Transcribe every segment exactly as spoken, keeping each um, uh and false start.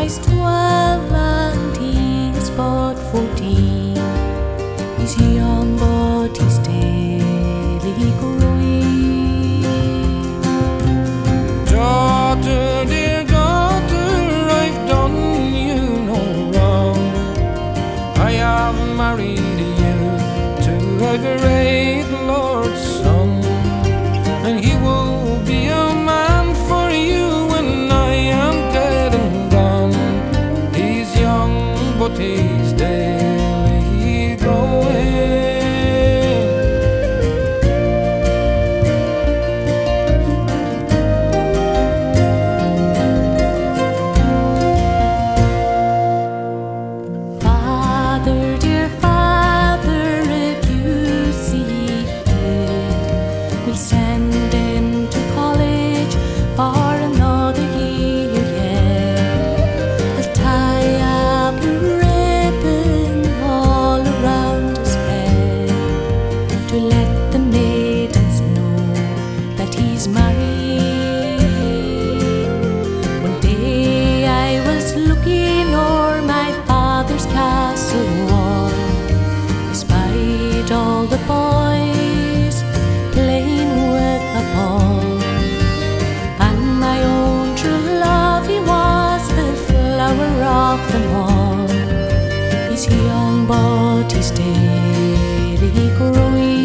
is twelve and he is but fourteen. He's young but he's daily growing. Daughter, dear daughter, I've done you no wrong. I have married you to a great Lord's son, and he will be a man for you when I am dead and gone. He's young but he's daily growing. Father, dear Father, if you see fit, we'll send him to college for another year yet. We'll tie up a ribbon all around his head to let the maidens know that he's married. One day I was looking o'er my father's castle wall, espied all the boys playing with a ball, and my own true love, he was the flower of them all. He's young but he's daily growing.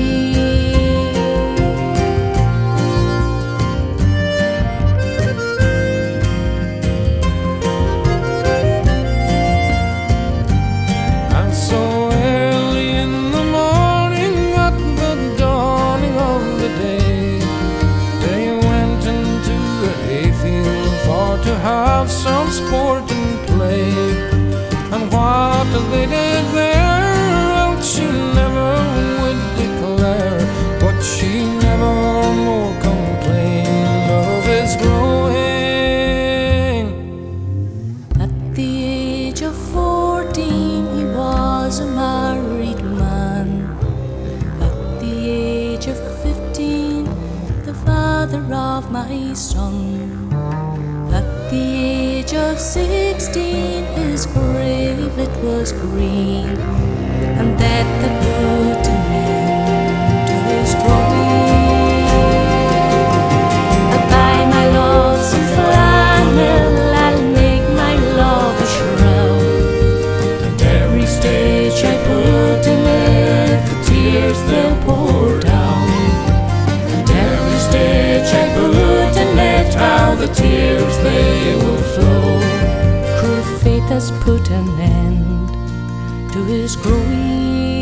And so early in the morning, at the dawning of the day, they went into a hayfield for to have some sport and play. And what they did there, else she never would declare, but she never more complained of his growing. At the age of fourteen, he was a married man. At the age of fifteen, the father of my son. At the age of sixteen, his gravelet was green, and that the put an end to his growing. I'll buy my love some flannel, I'll make my love a shroud, and every stitch I put in it, the tears they'll pour down. And every stitch I put in it, how the tears they will flow. Cruel fate has put an end to his growing.